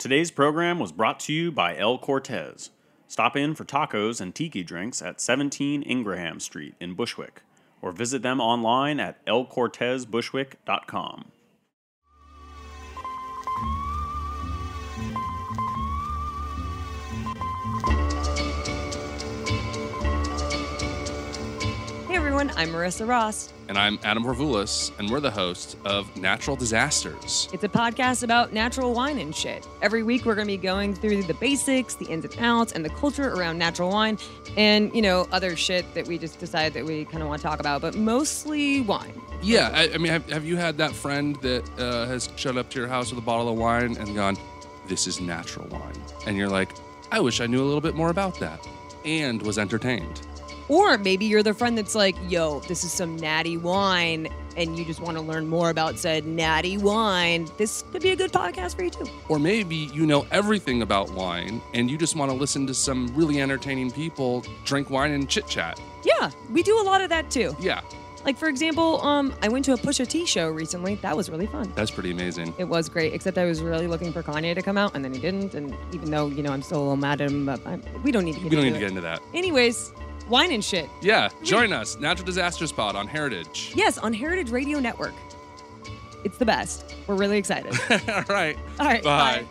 Today's program was brought to you by El Cortez. Stop in for tacos and tiki drinks at 17 Ingraham Street in Bushwick, or visit them online at elcortezbushwick.com. Hey everyone, I'm Marissa Ross. And I'm Adam Horvoulis, and we're the hosts of Natural Disasters. It's a podcast about natural wine and shit. Every week we're going to be going through the basics, the ins and outs, and the culture around natural wine, and, other shit that we just decided that we kind of want to talk about, but mostly wine. Yeah, I mean, have you had that friend that has showed up to your house with a bottle of wine and gone, this is natural wine? And you're like, I wish I knew a little bit more about that, and was entertained. Or maybe you're the friend that's like, yo, this is some natty wine, and you just want to learn more about said natty wine. This could be a good podcast for you, too. Or maybe you know everything about wine, and you just want to listen to some really entertaining people drink wine and chit-chat. Yeah, we do a lot of that, too. Yeah. Like, for example, I went to a Pusha T show recently. That was really fun. That's pretty amazing. It was great, except I was really looking for Kanye to come out, and then he didn't. And even though, I'm still a little mad at him, but we don't need to get into that. Anyways, wine and shit. Yeah, join us. Natural Disasters Pod on Heritage. Yes, on Heritage Radio Network. It's the best. We're really excited. All right. Bye.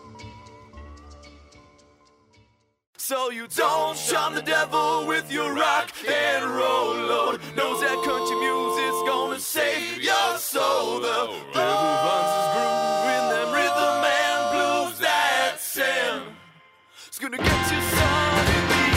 So you don't shun the devil with your rock and roll load. Knows that country music's gonna save your soul. The devil runs his groove in them rhythm and blues that sing. It's gonna get you son in the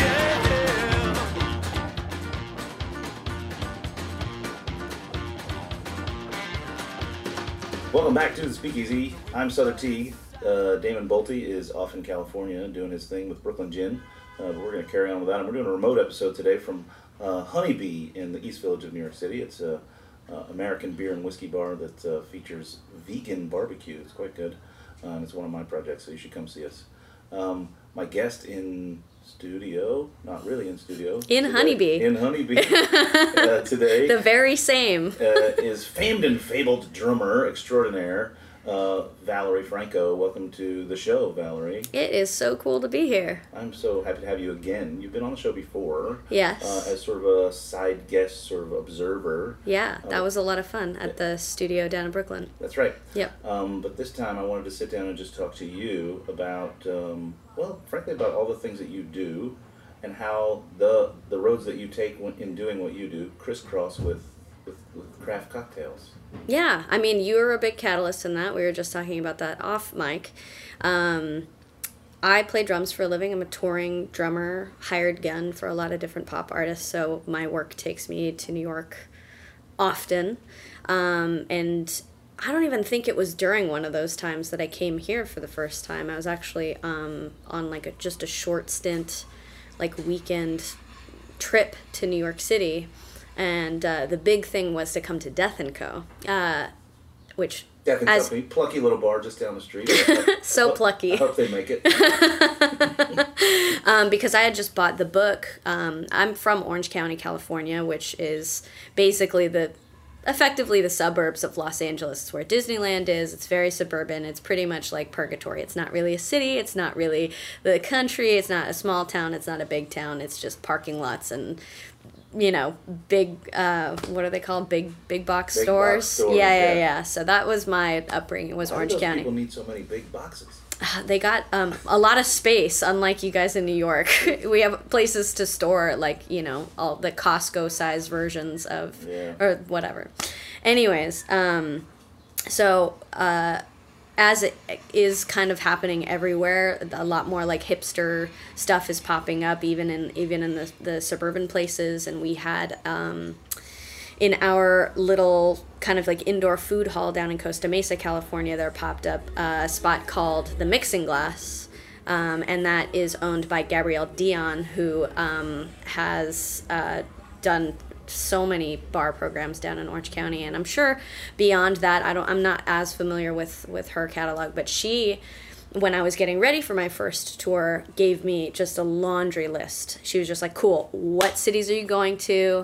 end. Welcome back to the Speakeasy. I'm Sutter Teague. Damon Bolte is off in California doing his thing with Brooklyn Gin. But we're going to carry on with that. And we're doing a remote episode today from Honeybee in the East Village of New York City. It's an American beer and whiskey bar that features vegan barbecue. It's quite good. It's one of my projects, so you should come see us. My guest in studio, not really in studio. In today, Honeybee. In Honeybee today. The very same. Is famed and fabled drummer extraordinaire, Valerie Franco. Welcome to the show, Valerie. It is so cool to be here. I'm so happy to have you again. You've been on the show before. Yes. As sort of a side guest, sort of observer. Yeah, that was a lot of fun at the studio down in Brooklyn. That's right. Yep. But this time I wanted to sit down and just talk to you about, frankly, about all the things that you do and how the roads that you take in doing what you do crisscross with craft cocktails. Yeah, I mean, you were a big catalyst in that. We were just talking about that off mic. I play drums for a living. I'm a touring drummer, hired gun for a lot of different pop artists, so my work takes me to New York often. And I don't even think it was during one of those times that I came here for the first time. I was actually on like just a short stint, like weekend trip to New York City. And the big thing was to come to Death & Co., which... Death & Company, plucky little bar just down the street. So plucky. I hope they make it. Because I had just bought the book. I'm from Orange County, California, which is basically effectively the suburbs of Los Angeles. It's where Disneyland is. It's very suburban. It's pretty much like purgatory. It's not really a city. It's not really the country. It's not a small town. It's not a big town. It's just parking lots and... big, what are they called? Big box stores? Yeah. So that was my upbringing, was Orange County. People need so many big boxes? They got a lot of space, unlike you guys in New York. We have places to store, like, all the Costco-sized versions of, or whatever. Anyways, as it is kind of happening everywhere, a lot more like hipster stuff is popping up, even in the suburban places. And we had in our little kind of like indoor food hall down in Costa Mesa, California, there popped up a spot called the Mixing Glass, and that is owned by Gabrielle Dion, who has done so many bar programs down in Orange County, and I'm sure beyond that, I'm not as familiar with her catalog, but she, when I was getting ready for my first tour, gave me just a laundry list. She was just like, cool, what cities are you going to?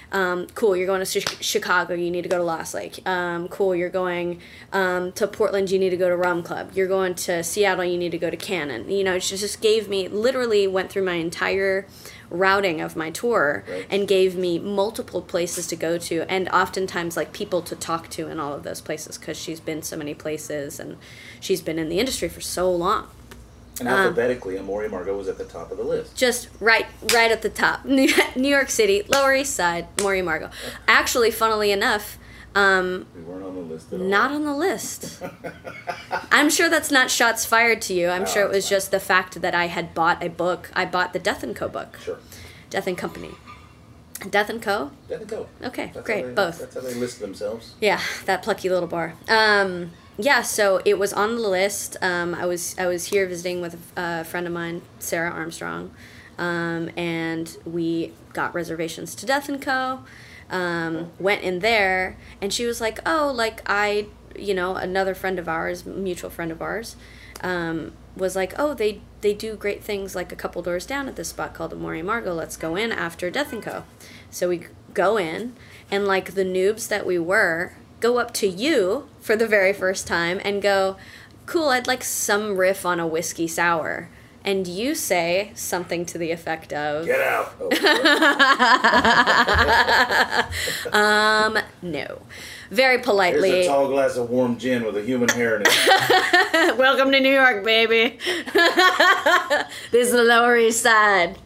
Cool, you're going to Chicago, you need to go to Lost Lake. Cool, you're going to Portland, you need to go to Rum Club. You're going to Seattle, you need to go to Cannon. You know, it just gave me, literally went through my entire routing of my tour and gave me multiple places to go to, and oftentimes like people to talk to in all of those places, because she's been so many places and she's been in the industry for so long. And alphabetically, Amori Margot was at the top of the list. Just right at the top. New York City, Lower East Side, Amori Margot. Actually, funnily enough, we weren't on the list at all. not on the list. I'm sure that's not shots fired to you. I'm sure it was just the fact that I had bought a book. I bought the Death & Co. book. Sure. Death & Company. Death & Co.? Death & Co. Okay, That's great, both. That's how they list themselves. Yeah, that plucky little bar. Yeah, so it was on the list. I was here visiting with a friend of mine, Sarah Armstrong, and we got reservations to Death & Co. Went in there, and she was like, oh, like another friend of ours, mutual friend of ours, was like, oh, they do great things like a couple doors down at this spot called Amori Margot. Let's go in after Death & Co. So we go in, and like the noobs that we were, go up to you for the very first time and go, cool, I'd like some riff on a whiskey sour. And you say something to the effect of, Get out. Oh, no. Very politely. Here's a tall glass of warm gin with a human hair in it. Welcome to New York, baby. This is the Lower East Side.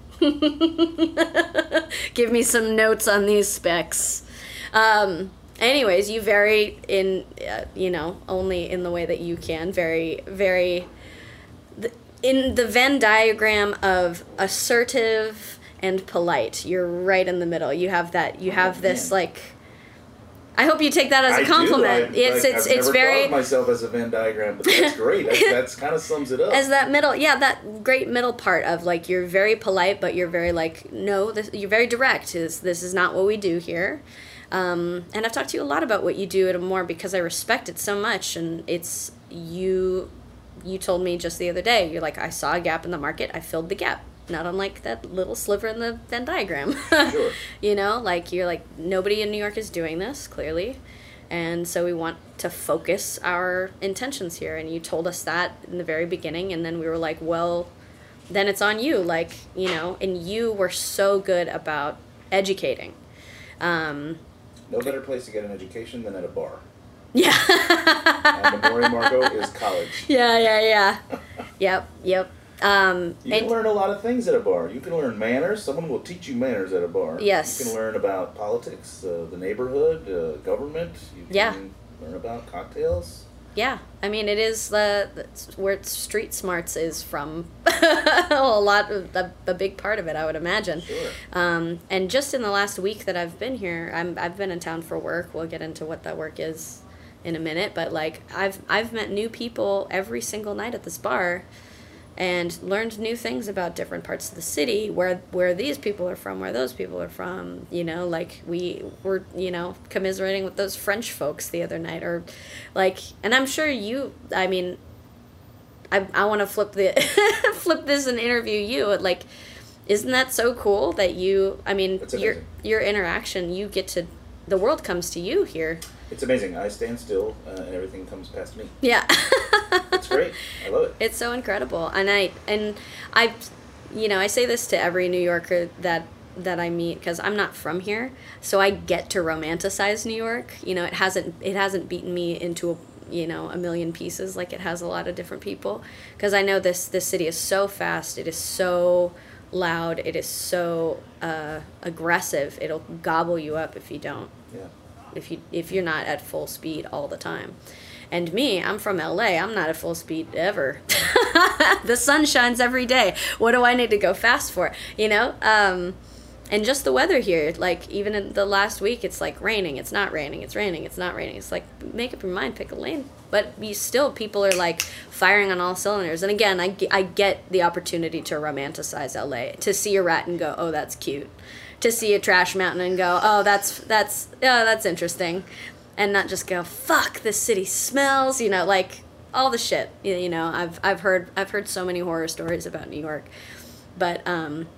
Give me some notes on these specs. Anyways, you vary in, only in the way that you can, very, very, in the Venn diagram of assertive and polite, you're right in the middle. You have that, this, like, I hope you take that as a compliment. I've never very thought of myself as a Venn diagram, but that's great. That's kind of sums it up. As that middle, that great middle part of like you're very polite, but you're very like no, you're very direct. This is not what we do here. And I've talked to you a lot about what you do at Amor because I respect it so much, and it's you told me just the other day. You're like, I saw a gap in the market, I filled the gap. Not unlike that little sliver in the Venn diagram. Sure. Like you're like, nobody in New York is doing this, clearly. And so we want to focus our intentions here. And you told us that in the very beginning. And then we were like, well, then it's on you. Like, and you were so good about educating. No better place to get an education than at a bar. Yeah. And Amori Margot is college. Yeah. Yep. You can learn a lot of things at a bar. You can learn manners. Someone will teach you manners at a bar. Yes. You can learn about politics, the neighborhood, government. You can learn about cocktails. Yeah. I mean, it is where street smarts is from. A big part of it, I would imagine. Sure. And just in the last week that I've been here, I've been in town for work. We'll get into what that work is in a minute. But, like, I've met new people every single night at this bar and learned new things about different parts of the city, where these people are from, where those people are from. Like we were, commiserating with those French folks the other night, or like, and I'm sure I want to flip this and interview you. Like, isn't that so cool that your interaction, you get to, the world comes to you here. It's amazing. I stand still and everything comes past me. Yeah. It's great. I love it. It's so incredible. And I say this to every New Yorker that I meet, because I'm not from here, so I get to romanticize New York. It hasn't beaten me into a million pieces like it has a lot of different people, because I know this city is so fast, it is so loud, it is so aggressive. It'll gobble you up if you don't. Yeah. If you're not at full speed all the time. And me, I'm from LA. I'm not at full speed ever. The sun shines every day. What do I need to go fast for? And just the weather here, like even in the last week, it's like raining. It's not raining. It's raining. It's not raining. It's like, make up your mind, pick a lane. But people are like firing on all cylinders. And again, I get the opportunity to romanticize LA, to see a rat and go, oh, that's cute. To see a trash mountain and go, oh, that's interesting. And not just go, fuck, this city smells, like all the shit. I've heard so many horror stories about New York. But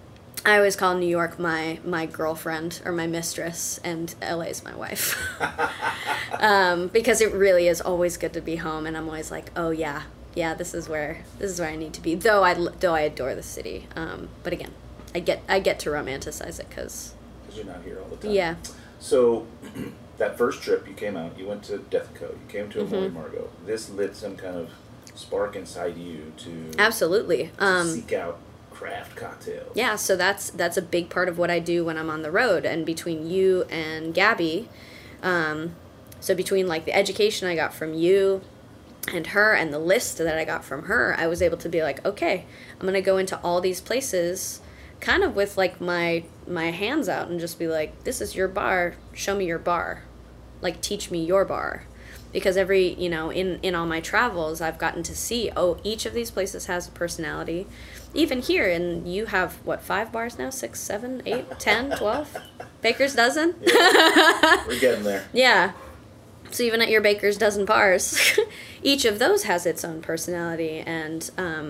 I always call New York my girlfriend or my mistress, and LA's my wife. Because it really is always good to be home, and I'm always like, oh yeah, this is where I need to be. Though I adore the city, but again, I get to romanticize it because you're not here all the time. Yeah. So that first trip you came out, you went to Death Co. You came to Amore Margot. This lit some kind of spark inside you to absolutely seek out craft cocktails. Yeah, so that's a big part of what I do when I'm on the road. And between you and Gabby, so between like the education I got from you and her and the list that I got from her, I was able to be like, okay, I'm gonna go into all these places kind of with like my hands out and just be like, this is your bar, show me your bar, like teach me your bar. Because every, in all my travels, I've gotten to see, each of these places has a personality. Even here, and you have, 5 bars now? 6, 7, 8, 10, 12? Baker's dozen? Yeah, we're getting there. Yeah. So even at your Baker's dozen bars, each of those has its own personality. And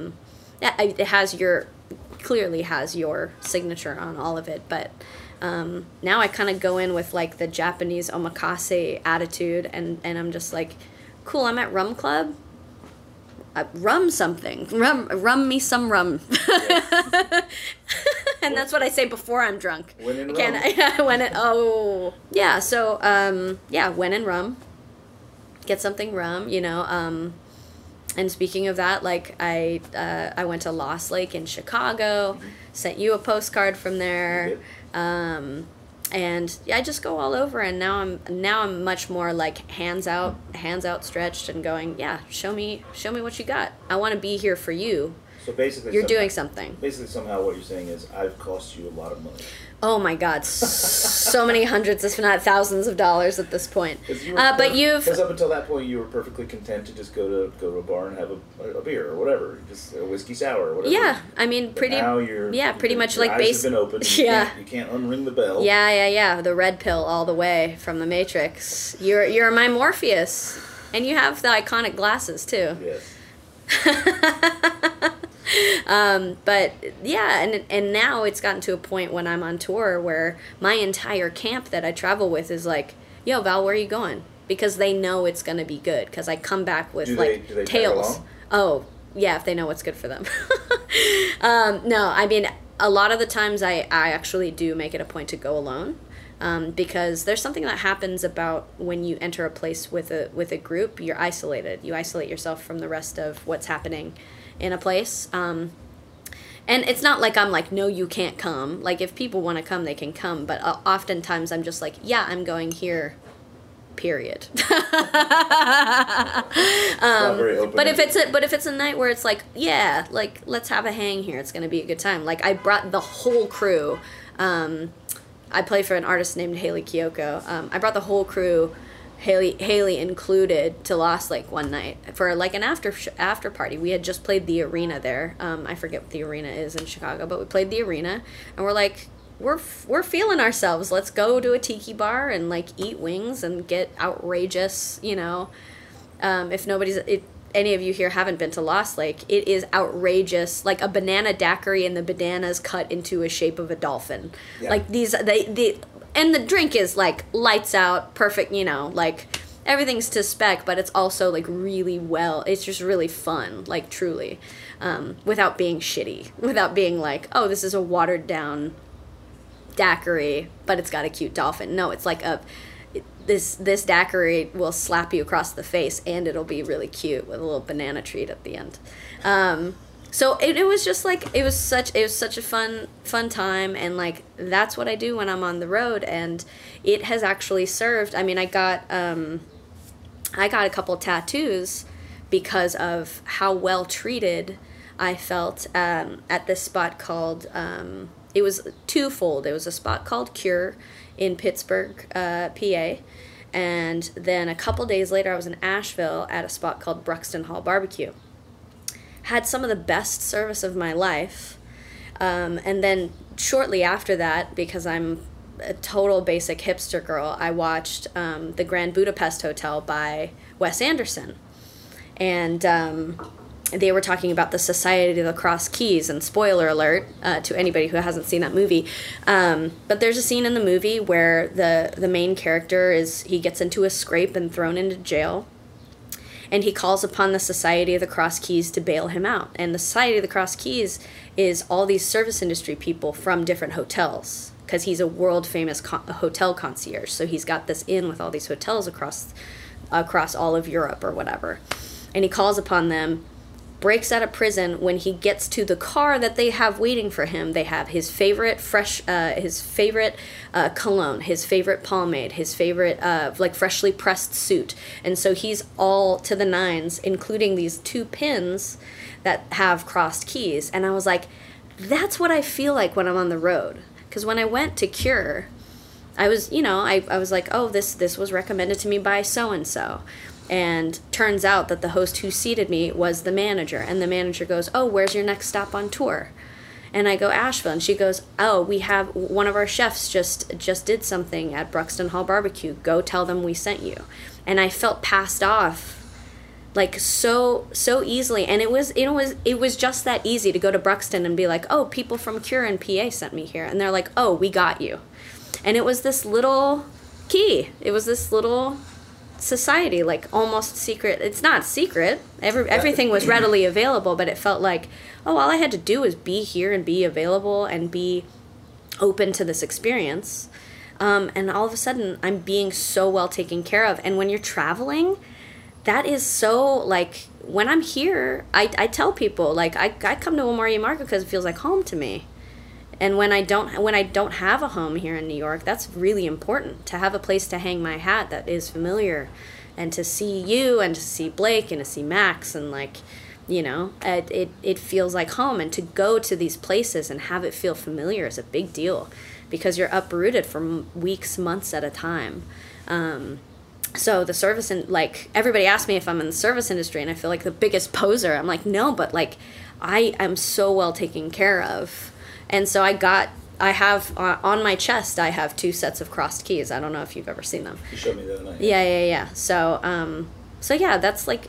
it clearly has your signature on all of it. But now I kind of go in with like the Japanese omakase attitude, and I'm just like, cool, I'm at Rum Club. Rum something. Rum me some rum. Yes. And that's what I say before I'm drunk. When in rum. Yeah, so, when in rum. Get something rum, and speaking of that, like, I went to Lost Lake in Chicago, sent you a postcard from there, and I just go all over, and now I'm much more like hands out stretched and going, yeah, show me what you got. I want to be here for you. So basically, you're doing something. Basically, somehow what you're saying is, I've cost you a lot of money. Oh my God, so many hundreds, if not thousands of dollars at this point. Because up until that point, you were perfectly content to just go to a bar and have a beer or whatever, just a whiskey sour or whatever. Yeah, I mean, pretty much like eyes have been opened. You can't unring the bell. Yeah. The red pill all the way from the Matrix. You're my Morpheus, and you have the iconic glasses too. Yes. But yeah, and now it's gotten to a point when I'm on tour where my entire camp that I travel with is like, yo, Val, where are you going? Because they know it's going to be good, because I come back with do they tales. Oh, yeah, if they know what's good for them. No, I mean, a lot of the times I actually do make it a point to go alone. Because there's something that happens about when you enter a place with a group, you're isolated. You isolate yourself from the rest of what's happening in a place. And it's not like I'm like, no, you can't come. Like, if people want to come, they can come. But oftentimes I'm just like, yeah, I'm going here, period. But if it's a night where it's like, yeah, like, let's have a hang here, it's going to be a good time. Like, I brought the whole crew. I play for an artist named Haley Kiyoko. I brought the whole crew, Haley included, to Lost Lake one night for like an after party. We had just played the Arena there. I forget what the Arena is in Chicago, but we played the Arena, and we're like, we're feeling ourselves. Let's go to a tiki bar and like eat wings and get outrageous. If any of you here haven't been to Lost Lake, it is outrageous, like a banana daiquiri, and the bananas cut into a shape of a dolphin. Yeah. Like and the drink is like lights out, perfect, like everything's to spec, but it's also like really it's just really fun, like truly, without being shitty, without being like, oh, this is a watered down daiquiri, but it's got a cute dolphin. No, it's like this daiquiri will slap you across the face, and it'll be really cute with a little banana treat at the end. So it was just like, it was such a fun time, and like that's what I do when I'm on the road, and it has actually served. I mean, I got a couple tattoos because of how well treated I felt at this spot called. It was twofold. It was a spot called Cure in Pittsburgh, PA. And then a couple days later, I was in Asheville at a spot called Bruxton Hall Barbecue. Had some of the best service of my life. And then shortly after that, because I'm a total basic hipster girl, I watched The Grand Budapest Hotel by Wes Anderson. And they were talking about the Society of the Cross Keys, and spoiler alert to anybody who hasn't seen that movie. But there's a scene in the movie where the main character he gets into a scrape and thrown into jail. And he calls upon the Society of the Cross Keys to bail him out. And the Society of the Cross Keys is all these service industry people from different hotels, because he's a world-famous hotel concierge. So he's got this inn with all these hotels across all of Europe or whatever. And he calls upon them, breaks out of prison. When he gets to the car that they have waiting for him, they have his favorite cologne, his favorite pomade, his favorite like freshly pressed suit. And so he's all to the nines, including these 2 pins that have crossed keys. And I was like, that's what I feel like when I'm on the road. Because when I went to Cure, I was, I was like, oh, this was recommended to me by so-and-so. And turns out that the host who seated me was the manager. And the manager goes, oh, where's your next stop on tour? And I go, Asheville. And she goes, oh, we have one of our chefs just did something at Bruxton Hall Barbecue. Go tell them we sent you. And I felt passed off like so easily. And it was just that easy to go to Bruxton and be like, oh, people from Cure and PA sent me here. And they're like, oh, we got you. And it was this little key. It was this little society, like almost secret. It's not secret. Everything was readily available, but it felt like, oh, all I had to do was be here and be available and be open to this experience. And all of a sudden, I'm being so well taken care of. And when you're traveling, that is so, like, when I'm here, I tell people, like, I come to Wilmore Market because it feels like home to me. And when I don't have a home here in New York, that's really important, to have a place to hang my hat that is familiar, and to see you and to see Blake and to see Max, and like, it feels like home. And to go to these places and have it feel familiar is a big deal, because you're uprooted for weeks, months at a time. So the service, and like, everybody asks me if I'm in the service industry, and I feel like the biggest poser. I'm like, no, but like, I am so well taken care of. And so I have on my chest, I have 2 sets of crossed keys. I don't know if you've ever seen them. You showed me the other night. Yeah. So yeah, that's like,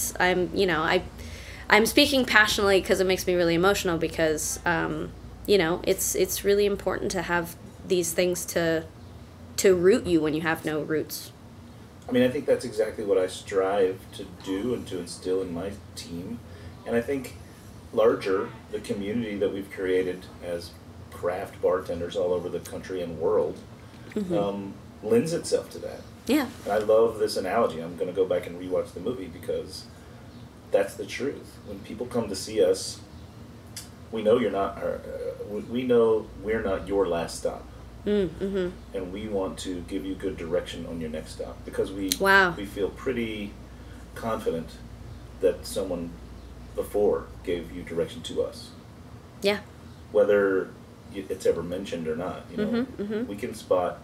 I'm speaking passionately because it makes me really emotional, because, it's really important to have these things to root you when you have no roots. I mean, I think that's exactly what I strive to do and to instill in my team. And I think larger, the community that we've created as craft bartenders all over the country and world lends itself to that. Yeah. And I love this analogy. I'm going to go back and rewatch the movie, because that's the truth. When people come to see us, we know we know we're not your last stop. Mm-hmm. And we want to give you good direction on your next stop, because we feel pretty confident that someone before gave you direction to us. Yeah. Whether it's ever mentioned or not, we can spot,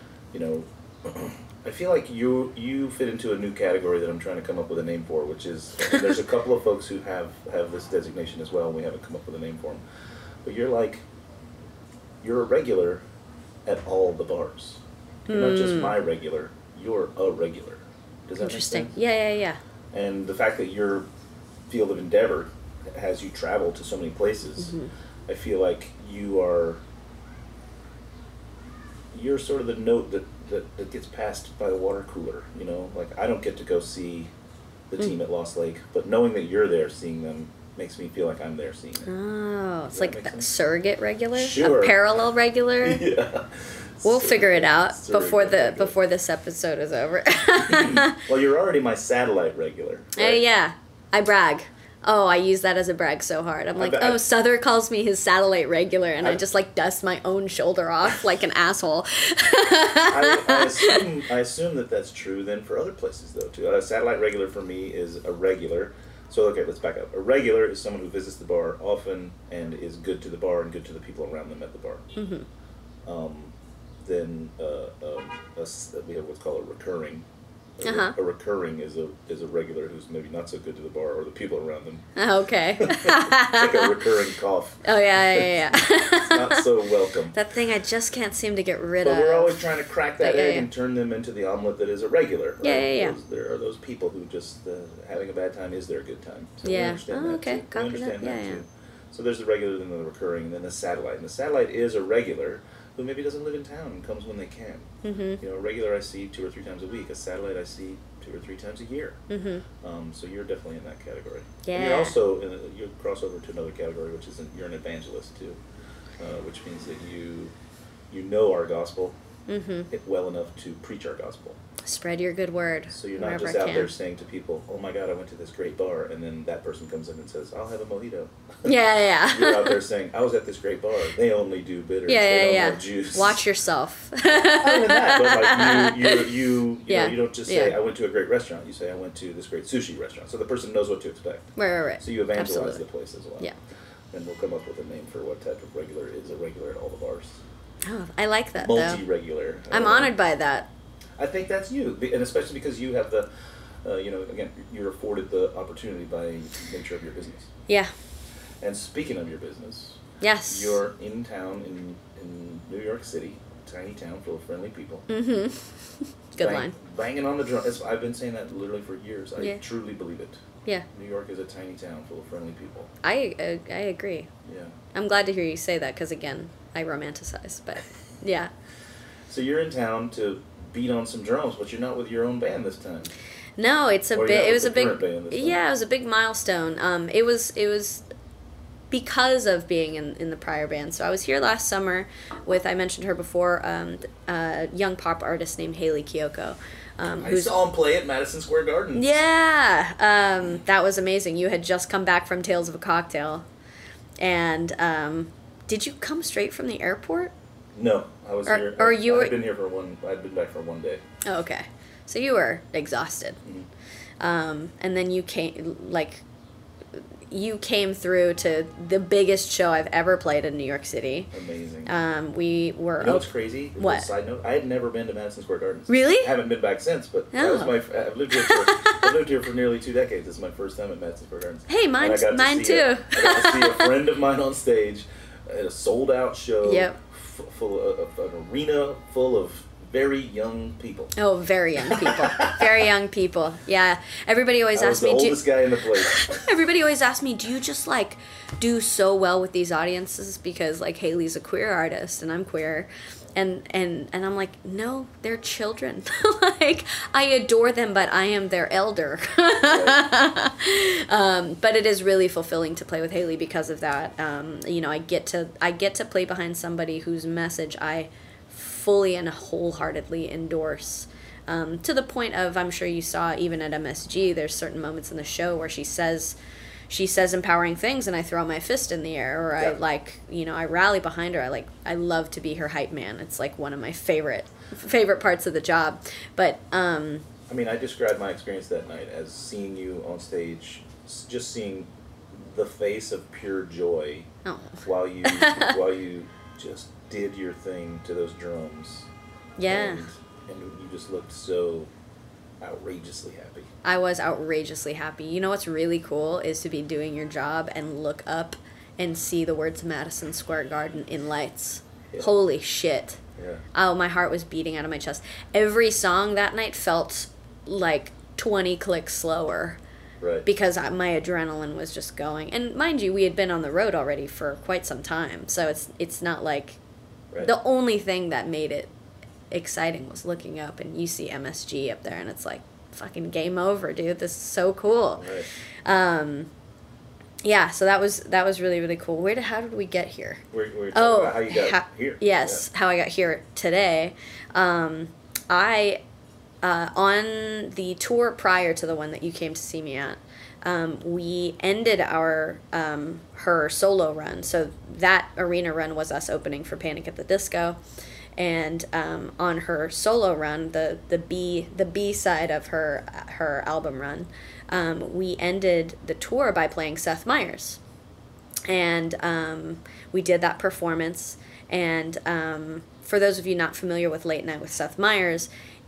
I feel like you fit into a new category that I'm trying to come up with a name for, which is, there's a couple of folks who have this designation as well, and we haven't come up with a name for them. But you're a regular at all the bars. You're not just my regular, you're a regular. Does that make sense? Yeah. And the fact that your field of endeavor has you travel to so many places, I feel like you're sort of the note that gets passed by the water cooler, like, I don't get to go see the team at Lost Lake, but knowing that you're there seeing them makes me feel like I'm there seeing them. Oh, it's like a surrogate regular? Sure. A parallel regular? Yeah. We'll figure it out before this episode is over. Well, you're already my satellite regular. Right? Yeah. I brag. Oh, I use that as a brag so hard. I'm like, Souther calls me his satellite regular, and I just like dust my own shoulder off like an asshole. I assume that that's true then for other places though too. A satellite regular for me is a regular. So okay, let's back up. A regular is someone who visits the bar often and is good to the bar and good to the people around them at the bar. Mm-hmm. Then we have what's called a recurring A recurring is a regular who's maybe not so good to the bar or the people around them. Okay. It's like a recurring cough. Oh, yeah. It's not so welcome. That thing I just can't seem to get rid But of. we're always trying to crack that Yeah, egg yeah. and turn them into the omelet that is a regular. Right? Yeah. There are those people who just having a bad time is their good time. So we Yeah. understand Oh, that okay. too. Copy We understand that. that Yeah, too. So there's the regular, then the recurring, and then the satellite. And the satellite is a regular who maybe doesn't live in town and comes when they can. Mm-hmm. You know, a regular I see 2 or 3 times a week. A satellite I see 2 or 3 times a year. Mm-hmm. So you're definitely in that category. Yeah. And you're also you cross over to another category, which is you're an evangelist too, which means that you know our gospel well enough to preach our gospel. Spread your good word. So you're not wherever just I out can. there saying to people, "Oh my God, I went to this great bar," and then that person comes in and says, "I'll have a mojito." Yeah. You're out there saying, "I was at this great bar. They only do bitters. Yeah, they don't yeah. have juice." Watch yourself. Not even that, but like you Yeah. know, you don't just say, Yeah. "I went to a great restaurant." You say, "I went to this great sushi restaurant," so the person knows what to expect. Right. So you evangelize Absolutely. the place as well. Yeah. And we'll come up with a name for what type of regular is a regular at all the bars. Oh, I like that, though. Multi-regular. I'm honored by that. I think that's you, and especially because you have the, again, you're afforded the opportunity by nature of your business. Yeah. And speaking of your business, Yes. you're in town in New York City, tiny town full of friendly people. Mm-hmm. Good line. Banging on the drum. I've been saying that literally for years. I Yeah. truly believe it. Yeah. New York is a tiny town full of friendly people. I agree. Yeah. I'm glad to hear you say that because, again, I romanticize, but yeah. So you're in town to beat on some drums, but you're not with your own band this time. No, it's a Or bit. yeah, It was a with the current big. band this time. Yeah, it was a big milestone. It was because of being in the prior band. So I was here last summer with, I mentioned her before, a young pop artist named Haley Kiyoko. I saw him play at Madison Square Garden. Yeah, that was amazing. You had just come back from Tales of a Cocktail, and did you come straight from the airport? No, I was here. Or you were. I'd been here for I'd been back for 1 day. Oh, okay, so you were exhausted, and then you came through to the biggest show I've ever played in New York City. Amazing. We were. You know what's crazy? What? Side note: I had never been to Madison Square Garden. Really? I haven't been back since, but that Oh. was I've lived here for nearly 2 decades. This is my first time at Madison Square Garden. Hey, mine too. I got to see a friend of mine on stage at a sold-out show. Yep. Full of an arena full of very young people. Oh, very young people. Very young people. Yeah. Everybody always I was asks the me. oldest guy in the place. Everybody always asks me, do you just like do so well with these audiences because like Haley's a queer artist and I'm queer, and I'm like, no, they're children. Like I adore them, but I am their elder. But it is really fulfilling to play with Haley because of that. I get to play behind somebody whose message I fully and wholeheartedly endorse. To the point of, I'm sure you saw even at MSG, there's certain moments in the show where she says empowering things and I throw my fist in the air, or I rally behind her. I love to be her hype man. It's like one of my favorite parts of the job. But I described my experience that night as seeing you on stage, just seeing the face of pure joy while you just did your thing to those drums. yeah. And you just looked so outrageously happy. I was outrageously happy. You know what's really cool is to be doing your job and look up and see the words Madison Square Garden in lights. Yeah. Holy shit. Yeah. Oh, my heart was beating out of my chest. Every song that night felt like 20 clicks slower Right. because my adrenaline was just going. And mind you, we had been on the road already for quite some time, so it's not like Right. the only thing that made it exciting was looking up and you see MSG up there and it's like fucking game over, dude. This is so cool. Right. Yeah, so that was really, really cool. How did we get here? We're talking about how you got here. Yes, how I got here today. I on the tour prior to the one that you came to see me at, we ended our her solo run. So that arena run was us opening for Panic at the Disco, and on her solo run, the B side of her album run, we ended the tour by playing Seth Meyers, and we did that performance. And for those of you not familiar with Late Night with Seth Meyers,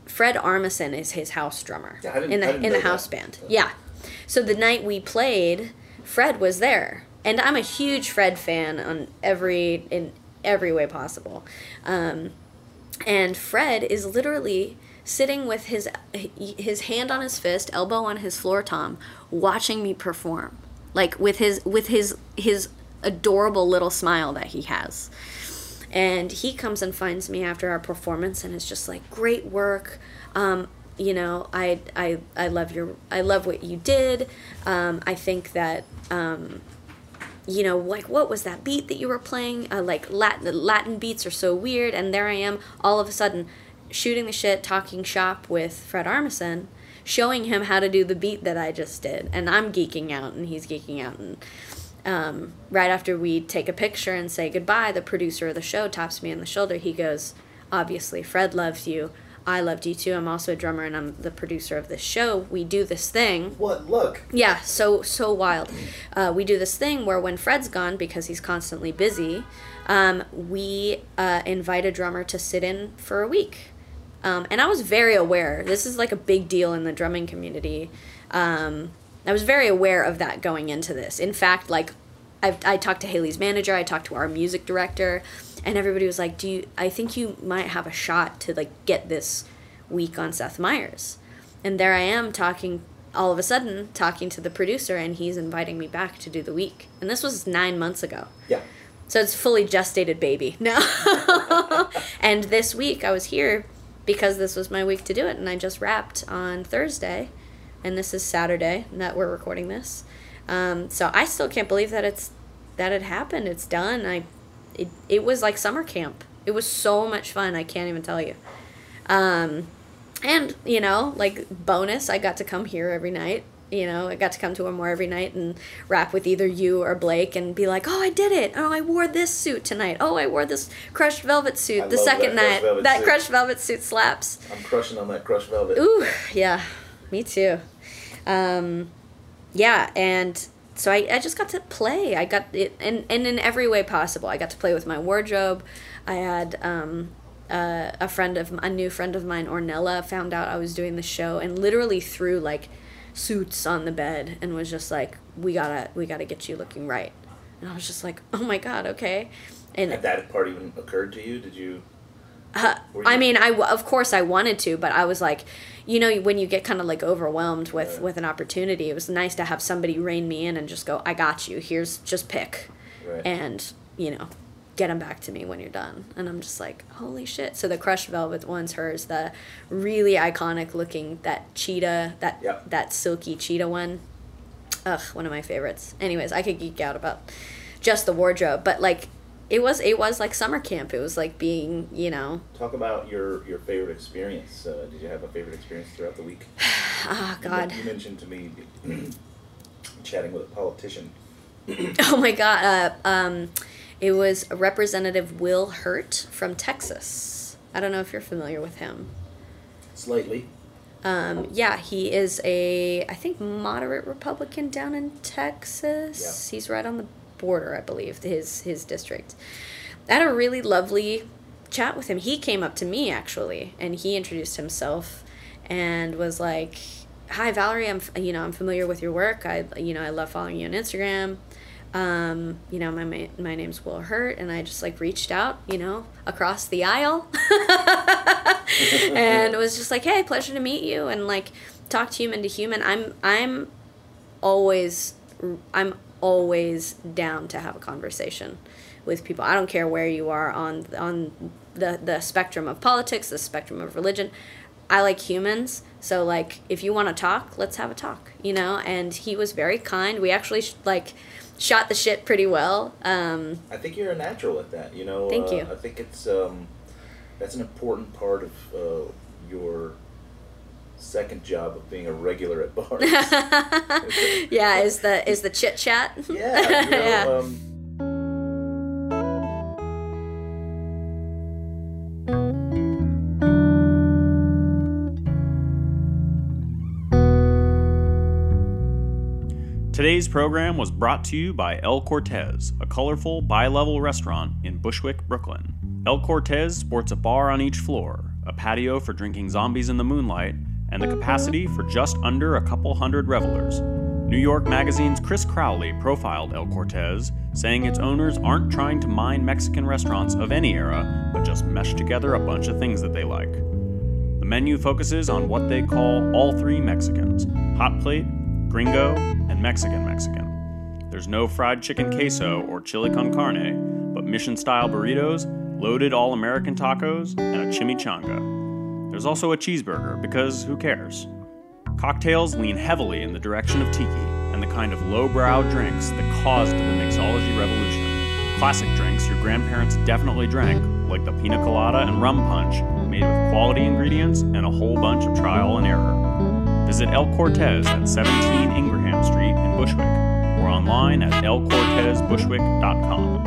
Fred Armisen is his house drummer Yeah, I didn't in know the house that. band. Yeah. So the night we played, Fred was there, and I'm a huge Fred fan in every way possible. And Fred is literally sitting with his hand on his fist, elbow on his floor tom, watching me perform, like with his adorable little smile that he has. And he comes and finds me after our performance and is just like, great work. You know, I love what you did. I think that, you know, like, what was that beat that you were playing? Like, Latin beats are so weird. And there I am, all of a sudden, shooting the shit, talking shop with Fred Armisen, showing him how to do the beat that I just did. And I'm geeking out, and he's geeking out. And right after we take a picture and say goodbye, the producer of the show taps me on the shoulder. He goes, obviously, Fred loves you. I loved you too. I'm also a drummer, and I'm the producer of this show. We do this thing. What? Look. Yeah, so wild. We do this thing where when Fred's gone, because he's constantly busy, we invite a drummer to sit in for a week. And I was very aware. This is like a big deal in the drumming community. I was very aware of that going into this. In fact, like, I talked to Haley's manager, I talked to our music director, and everybody was like, I think you might have a shot to, like, get this week on Seth Meyers. And there I am all of a sudden talking to the producer, and he's inviting me back to do the week. And this was 9 months ago. Yeah. So it's fully gestated baby. No. And this week I was here because this was my week to do it, and I just wrapped on Thursday, and this is Saturday that we're recording this. So I still can't believe that it happened. It's done. It was like summer camp. It was so much fun. I can't even tell you. And, you know, like, bonus, I got to come here every night. You know, I got to come to Amore every night and rap with either you or Blake and be like, oh, I did it. Oh, I wore this suit tonight. Oh, I wore this crushed velvet suit I the love second that night. That crushed velvet suit slaps. I'm crushing on that crushed velvet. Ooh, yeah, me too. Yeah, and so I just got to play. I got it, and in every way possible. I got to play with my wardrobe. I had a new friend of mine, Ornella, found out I was doing the show and literally threw like suits on the bed and was just like, we gotta get you looking right. And I was just like, oh my god, okay. And Had that part even occurred to you? Did you? I mean, of course I wanted to, but I was like, you know, when you get kind of like overwhelmed with an opportunity, it was nice to have somebody rein me in and just go, I got you. Here's, just pick. Right. And, you know, get them back to me when you're done. And I'm just like, holy shit. So the crushed velvet one's hers, the really iconic looking, that cheetah, that silky cheetah one. Ugh, one of my favorites. Anyways, I could geek out about just the wardrobe, but like, it was like summer camp. It was like being, you know. Talk about your favorite experience. Did you have a favorite experience throughout the week? Oh, God. You mentioned to me chatting with a politician. Oh, my God. It was Representative Will Hurt from Texas. I don't know if you're familiar with him. Slightly. Yeah, he is I think, moderate Republican down in Texas. Yeah. He's right on the border, I believe, his district. I had a really lovely chat with him. He came up to me, actually, and he introduced himself and was like, hi, Valerie, I'm familiar with your work. I love following you on Instagram. My name's Will Hurt, and I just like reached out, across the aisle and it was just like, hey, pleasure to meet you, and like talk to human to human. I'm always down to have a conversation with people. I don't care where you are on the spectrum of politics, the spectrum of religion. I like humans, so like if you want to talk, let's have a talk, and he was very kind. We actually shot the shit pretty well. I think you're a natural at that, Thank you. I think it's that's an important part of your second job of being a regular at bars. Yeah, is the chit chat. Yeah, yeah. Today's program was brought to you by El Cortez, a colorful bi-level restaurant in Bushwick, Brooklyn. El Cortez sports a bar on each floor, a patio for drinking zombies in the moonlight, and the capacity for just under a couple hundred revelers. New York Magazine's Chris Crowley profiled El Cortez, saying its owners aren't trying to mine Mexican restaurants of any era, but just mesh together a bunch of things that they like. The menu focuses on what they call all three Mexicans: hot plate, gringo, and Mexican. There's no fried chicken queso or chili con carne, but mission-style burritos, loaded all-American tacos, and a chimichanga. There's also a cheeseburger, because who cares? Cocktails lean heavily in the direction of tiki and the kind of lowbrow drinks that caused the mixology revolution. Classic drinks your grandparents definitely drank, like the pina colada and rum punch, made with quality ingredients and a whole bunch of trial and error. Visit El Cortez at 17 Ingraham Street in Bushwick, or online at elcortezbushwick.com.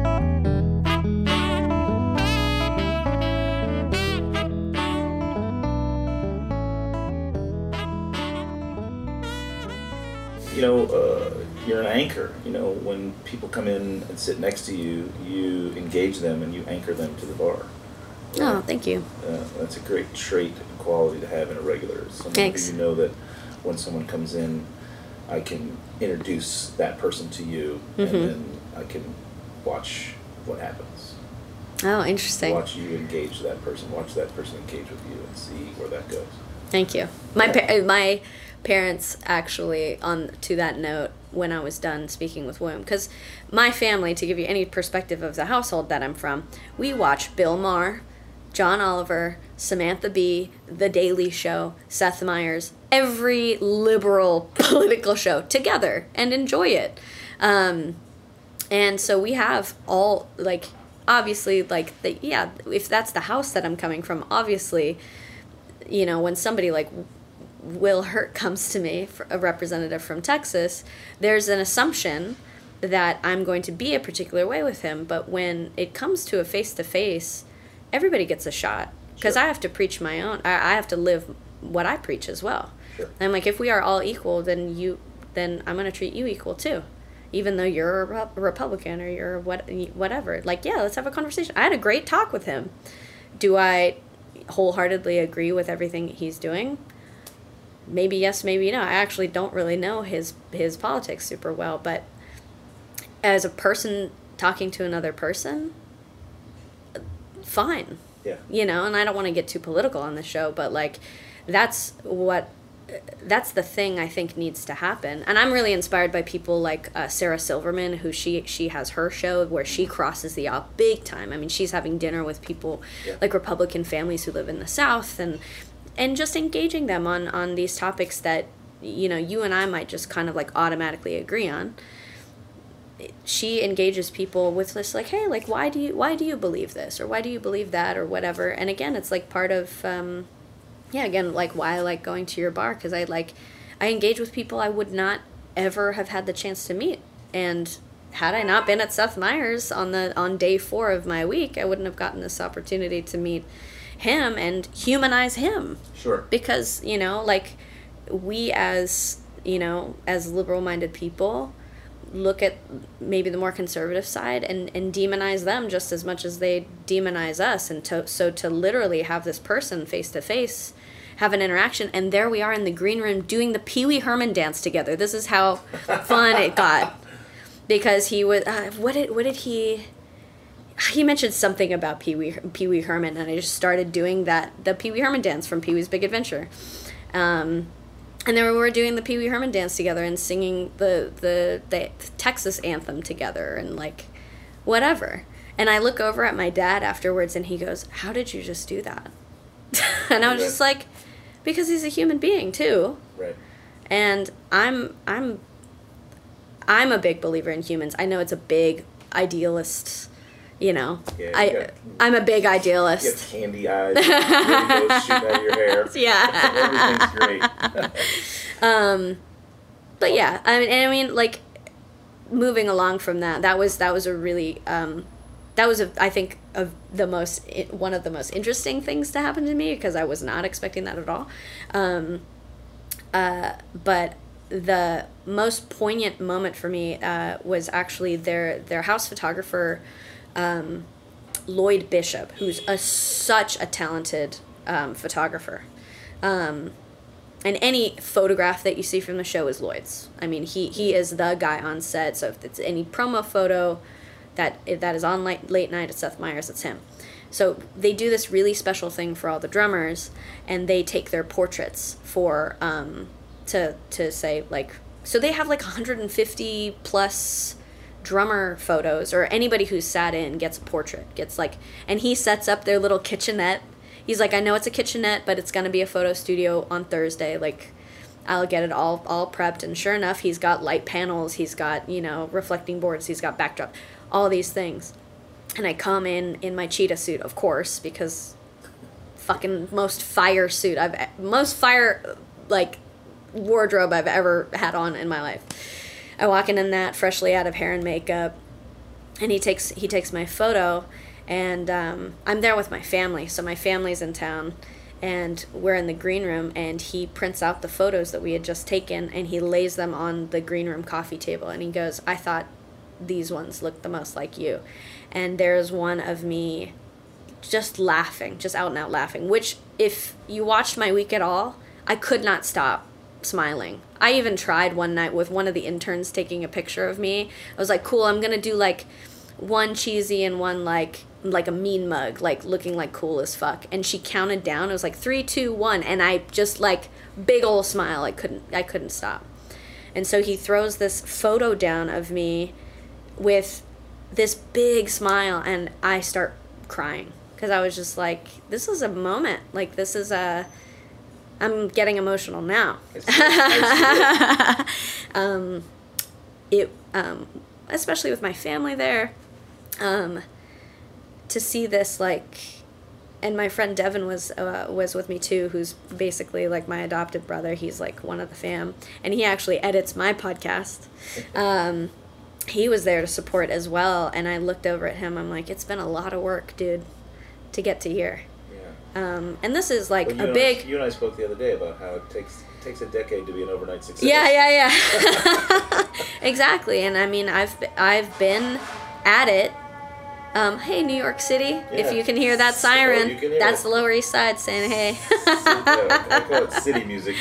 You're an anchor. When people come in and sit next to you, you engage them and you anchor them to the bar. Oh, thank you. That's a great trait and quality to have in a regular. Someone Thanks. who you know that when someone comes in, I can introduce that person to you, and then I can watch what happens. Oh, interesting. Watch you engage that person. Watch that person engage with you and see where that goes. Thank you. My parents actually, on to that note, when I was done speaking with William, because my family, to give you any perspective of the household that I'm from, we watch Bill Maher, John Oliver, Samantha Bee, The Daily Show, Seth Meyers, every liberal political show together and enjoy it. And so we have all, obviously, if that's the house that I'm coming from, obviously, when somebody like Will Hurt comes to me, a representative from Texas, there's an assumption that I'm going to be a particular way with him. But when it comes to a face-to-face, everybody gets a shot. Because Sure. I have to preach my own. I have to live what I preach as well. Sure. I'm like, if we are all equal, then I'm going to treat you equal too. Even though you're a Republican or you're whatever. Let's have a conversation. I had a great talk with him. Do I wholeheartedly agree with everything he's doing? Maybe yes, maybe no. I actually don't really know his politics super well, but as a person talking to another person, fine. Yeah. And I don't want to get too political on the show, but that's the thing I think needs to happen. And I'm really inspired by people like Sarah Silverman, who she has her show where she crosses the aisle big time. I mean, she's having dinner with people like Republican families who live in the South and just engaging them on these topics that, you and I might just kind of automatically agree on. She engages people with this hey, why do you believe this, or why do you believe that, or whatever. And again, it's part of why I like going to your bar, because I engage with people I would not ever have had the chance to meet. And had I not been at Seth Meyers on day 4 of my week, I wouldn't have gotten this opportunity to meet him and humanize him. Sure. Because, we as liberal-minded people look at maybe the more conservative side and demonize them just as much as they demonize us. And to literally have this person face-to-face have an interaction, and there we are in the green room doing the Pee Wee Herman dance together. This is how fun it got. Because he was, what did he mentioned something about Pee Wee Herman, and I just started doing the Pee Wee Herman dance from Pee Wee's Big Adventure. And then we were doing the Pee Wee Herman dance together and singing the Texas anthem together and whatever. And I look over at my dad afterwards and he goes, "How did you just do that?" And I was just because he's a human being too. Right. And I'm a big believer in humans. I know it's a big idealist, Yeah, I'm a big idealist. You have candy eyes, rainbows shooting out of your hair. Yeah. Everything's great. But yeah, I mean, moving along from that was a really, I think one of the most interesting things to happen to me, because I was not expecting that at all. But the most poignant moment for me was actually their house photographer, Lloyd Bishop, who's such a talented photographer. And any photograph that you see from the show is Lloyd's. I mean, he is the guy on set. So if it's any promo photo that is on late night at Seth Meyers, it's him. So they do this really special thing for all the drummers, and they take their portraits for to say, like, so they have like 150 plus drummer photos, or anybody who's sat in gets a portrait, gets like, and he sets up their little kitchenette. He's like, I know it's a kitchenette, but it's gonna be a photo studio on Thursday. Like, I'll get it all prepped. And sure enough, he's got light panels, he's got, you know, reflecting boards, he's got backdrop, all these things. And I come in my cheetah suit, of course, because fucking most fire like wardrobe I've ever had on in my life. I walk in that, freshly out of hair and makeup, and he takes my photo, and I'm there with my family. So my family's in town, and we're in the green room, and he prints out the photos that we had just taken, and he lays them on the green room coffee table, and he goes, I thought these ones looked the most like you. And there's one of me just laughing, just out and out laughing, which if you watched my week at all, I could not stop smiling. I even tried one night with one of the interns taking a picture of me. I was like, cool, I'm gonna do like one cheesy and one like a mean mug, like looking like cool as fuck. And she counted down. It was like 3, 2, 1, and I just like big old smile. I couldn't stop. And so he throws this photo down of me with this big smile, and I start crying because I was just like, this is a moment. Like, this is I'm getting emotional now. Especially with my family there, to see this, like, and my friend Devin was with me too, who's basically like my adopted brother. He's like one of the fam, and he actually edits my podcast. He was there to support as well, and I looked over at him. I'm like, it's been a lot of work, dude, to get to here. Yeah. And this is like you and I spoke the other day about how it takes a decade to be an overnight success. Yeah. Exactly. And I mean, I've been at it. Hey, New York City, if you can hear that siren, that's the Lower East Side saying hey. I call it city music.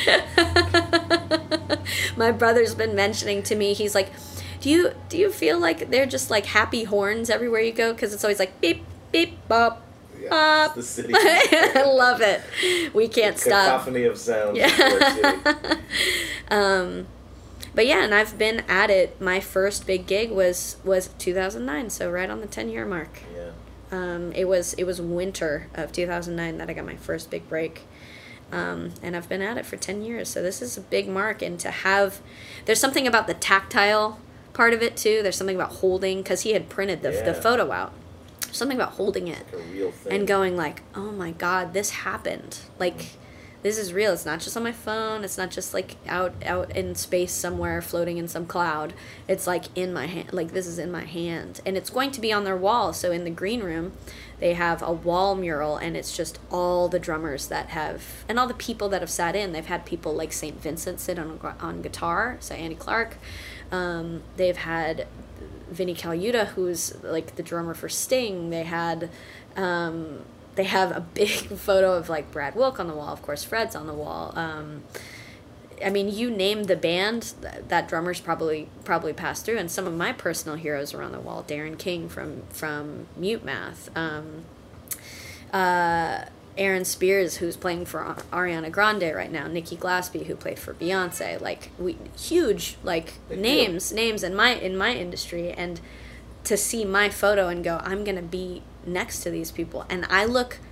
My brother's been mentioning to me, he's like, do you feel like they're just like happy horns everywhere you go? Because it's always like beep, beep, bop, bop. It's the city. I love it. We can't stop. Cacophony of sounds. Yeah. But yeah, and I've been at it. My first big gig was 2009, so right on the 10-year mark. Yeah. It was winter of 2009 that I got my first big break. And I've been at it for 10 years, so this is a big mark. And to have, there's something about the tactile part of it too. There's something about holding, because he had printed the photo out. Something about holding it, like a real thing, and going like, oh my God, this happened. Like, this is real. It's not just on my phone. It's not just like out in space somewhere floating in some cloud. It's like in my hand. Like, this is in my hand, and it's going to be on their wall. So in the green room, they have a wall mural, and it's just all the drummers that have, and all the people that have sat in. They've had people like St. Vincent sit on guitar, so Andy Clark. They've had Vinnie Colaiuta, who's like the drummer for Sting. They had, they have a big photo of like Brad Wilk on the wall. Of course, Fred's on the wall. I mean, you name the band, that drummer's probably passed through. And some of my personal heroes are on the wall. Darren King from Mute Math. Aaron Spears, who's playing for Ariana Grande right now. Nikki Glaspie, who played for Beyonce. Like, huge like names in my industry. And to see my photo and go, I'm gonna be next to these people, and I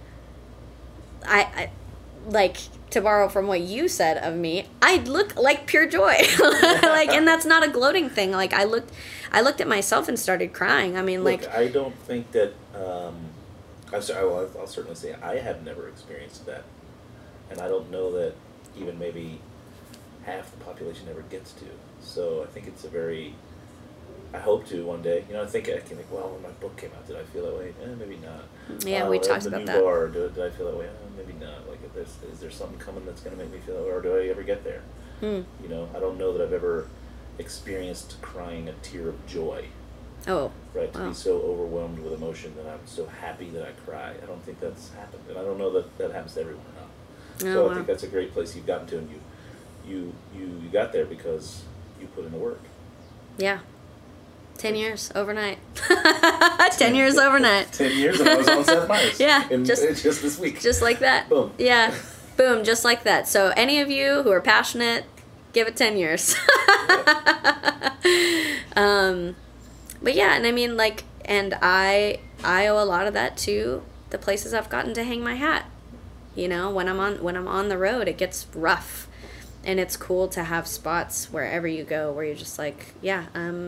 like, to borrow from what you said of me, I look like pure joy. Like, and that's not a gloating thing. Like, I looked at myself and started crying. I mean, look, like, I don't think that I'll certainly say I have never experienced that, and I don't know that even maybe half the population ever gets to. So I think it's a very, I hope to one day. You know, I can think, well, when my book came out, did I feel that way? Maybe not. Yeah, we talked about that. Bar, did I feel that way? Maybe not. Like, is there something coming that's going to make me feel that way, or do I ever get there? You know, I don't know that I've ever experienced crying a tear of joy. Oh. Right, to Wow. be so overwhelmed with emotion that I'm so happy that I cry. I don't think that's happened, and I don't know that that happens to everyone. No. Oh, So I wow. think that's a great place you've gotten to, and you got there because you put in the work. Yeah. 10 years overnight. 10 years overnight. 10 years, and I was on Seth Meyers. Yeah, just just- this week. Just like that. Boom. Yeah. Boom, just like that. So any of you who are passionate, give it 10 years. But yeah, and I mean, like, and I owe a lot of that to the places I've gotten to hang my hat. You know, when I'm on the road, it gets rough, and it's cool to have spots wherever you go where you're just like, yeah,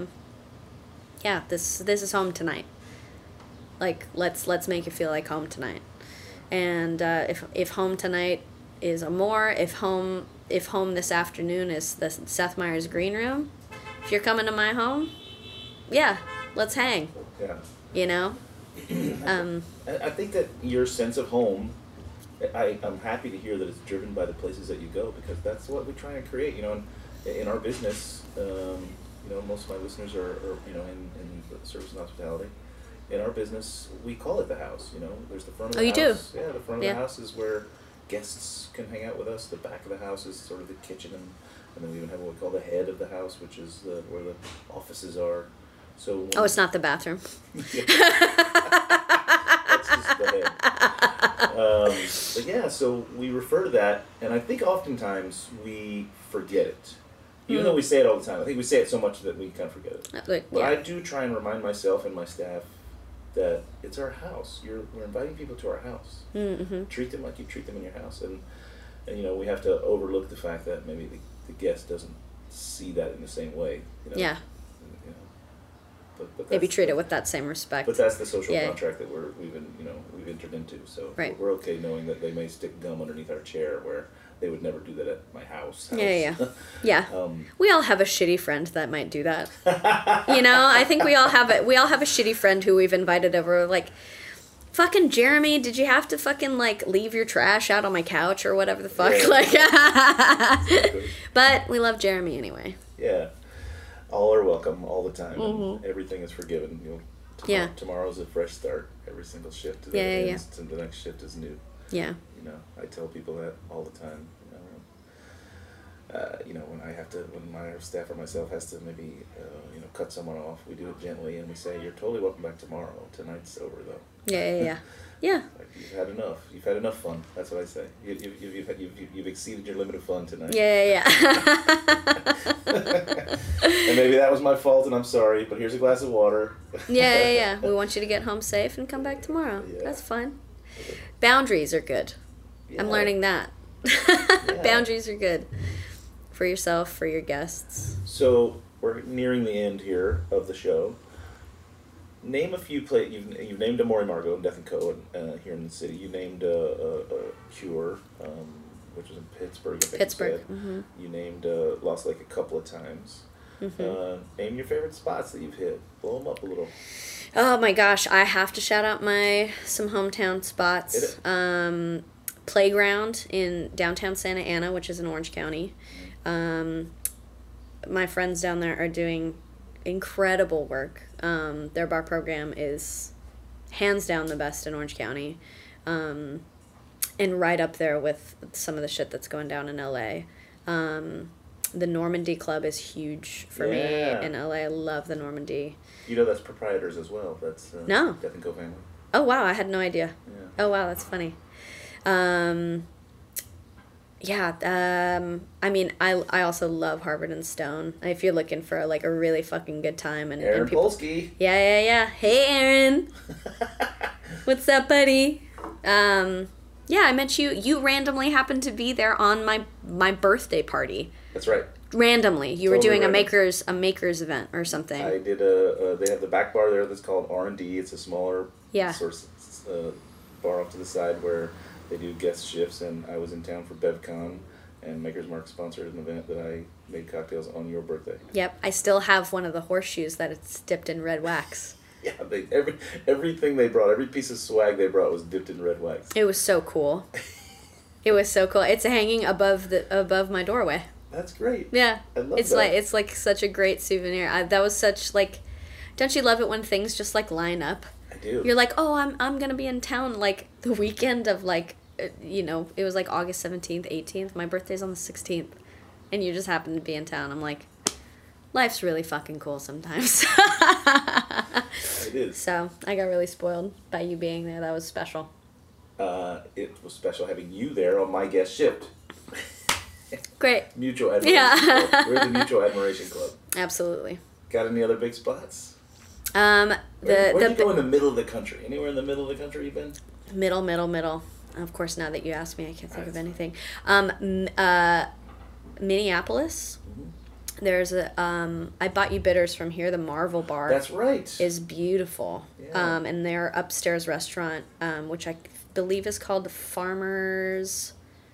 this is home tonight. Like, let's make it feel like home tonight. And if home tonight is Amore, if home this afternoon is the Seth Meyers Green Room, if you're coming to my home, yeah, let's hang. Yeah. You know. I think that your sense of home, I'm happy to hear that it's driven by the places that you go, because that's what we're trying to create. You know, in our business, you know, most of my listeners are you know, in service and hospitality. In our business, we call it the house. You know, there's the front of the Oh, you house. do? Yeah, the front of Yeah. the house is where guests can hang out with us. The back of the house is sort of the kitchen, and then we even have what we call the head of the house, which is where the offices are. So Oh, it's not the bathroom. That's just the head. But yeah, so we refer to that, and I think oftentimes we forget it. Even though we say it all the time. I think we say it so much that we kind of forget it. Like, But yeah. I do try and remind myself and my staff that it's our house. We're inviting people to our house. Mm-hmm. Treat them like you treat them in your house. And you know, we have to overlook the fact that maybe the guest doesn't see that in the same way. You know? Yeah. You know. But Maybe that's treat the- it with that same respect. But that's the social Yeah. contract that we've entered into. So Right. we're okay knowing that they may stick gum underneath our chair, where they would never do that at my house. Yeah. Yeah. Um, We all have a shitty friend that might do that. You know, I think we all have a shitty friend who we've invited over, like, fucking Jeremy, did you have to fucking, like, leave your trash out on my couch or whatever the fuck? Yeah. Like, but we love Jeremy anyway. yeah, all are welcome all the time. And everything is forgiven. You know, Yeah. Tomorrow's a fresh start. Every single shift that Yeah, yeah, ends, and the next shift is new. Yeah. You know, I tell people that all the time. You know, when my staff or myself has to maybe, you know, cut someone off, we do it gently and we say, "You're totally welcome back tomorrow. Tonight's over, though. Yeah. Yeah. Like, you've had enough. You've had enough fun." That's what I say. You've exceeded your limit of fun tonight. Yeah. And maybe that was my fault, and I'm sorry. But here's a glass of water. Yeah. We want you to get home safe and come back tomorrow. Yeah. That's fine. Boundaries are good. I'm Yeah. learning that. Boundaries are good. For yourself, for your guests. So we're nearing the end here of the show. Name a few places. You've named Amore Margot and Death and Co. Here in the city. You named Cure, which was in Pittsburgh. I think Pittsburgh. You said. You named Lost Lake a couple of times. Name your favorite spots that you've hit. Blow them up a little. Oh my gosh, I have to shout out some hometown spots. Hit it. Playground in downtown Santa Ana, which is in Orange County. My friends down there are doing incredible work. Their bar program is hands down the best in Orange County, and right up there with some of the shit that's going down in LA. The Normandy Club is huge for me Yeah. in LA. I love the Normandy. You know that's proprietors as well. That's No. Death and Co. family. Oh wow, I had no idea. Yeah. Oh wow, that's funny. I mean, I also love Harvard and Stone. If you're looking for like a really fucking good time and Aaron people, Polsky. yeah. Hey Aaron, what's up, buddy? Yeah, I met you. You randomly happened to be there on my birthday party. That's right. Randomly, you were Totally doing random. a makers event or something. I did they have the back bar there that's called R&D. It's a smaller Yeah. sort of bar off to the side where they do guest shifts, and I was in town for BevCon, and Maker's Mark sponsored an event that I made cocktails on your birthday. Yep, I still have one of the horseshoes that it's dipped in red wax. Yeah, everything they brought, every piece of swag they brought was dipped in red wax. It was so cool. It was so cool. It's hanging above my doorway. That's great. Yeah, I love it's that. like such a great souvenir. That was such like, Don't you love it when things just like line up? I do. You're like, oh, I'm gonna be in town like the weekend of like, you know, it was like August 17th, 18th. My birthday's on the 16th, and you just happen to be in town. I'm like, life's really fucking cool sometimes. It is. So I got really spoiled by you being there. That was special. It was special having you there on my guest shift. Great. Mutual admiration. Yeah. Club. We're the Mutual Admiration Club. Absolutely. Got any other big spots? Where'd you go in the middle of the country? Anywhere in the middle of the country you've been? Middle. Of course, now that you asked me, I can't think of anything. Minneapolis. Mm-hmm. There's a I bought you bitters from here. The Marvel Bar. That's right. Is beautiful. Yeah. And their upstairs restaurant, which I believe is called the Farmer's